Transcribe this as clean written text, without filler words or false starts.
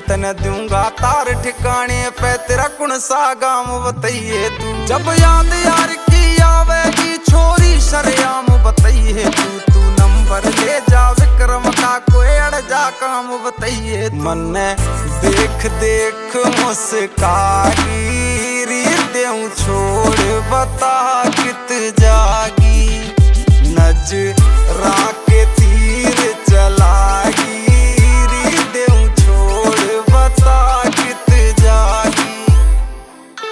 तने दूंगा तार ठिकाने पे तेरा कौन सा गाम बताइए तू। जब याद यार की आवेगी छोरी शरेआम बताइए तू नंबर ले जा विक्रम का कोई अड़ जा काम बताइए। मन देख देख मुस्कागी देऊं छोड़ बता कित जागी नजरा